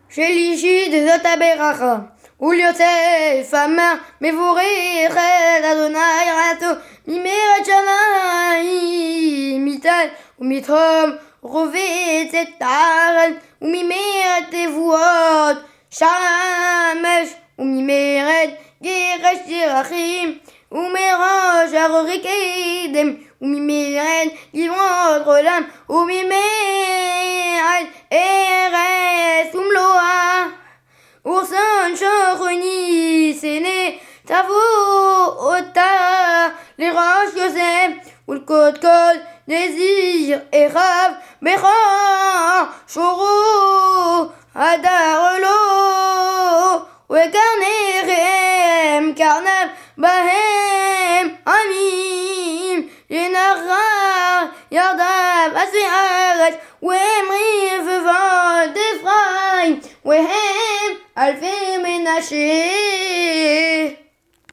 שלישית זאת הברכה, וליוסף אמר מבורך את אדוני רעתו ממרד שמיים מטל ומתהום רובץ את הארץ וממרד תבואות שמש וממרד גרש דרכים ומראש ארורי קדם וממרד לברות עולם וממרד ארץ ומלואה ורצון שוכני סנה תבוא אותה לראש יוסף ולקודקוד נזיר אחיו בכור שורו הדר לו וקרניכם קרניו בהם עמים לנחר ירדיו עשי ארץ והם רבבות אפרים והם אלפי מנשה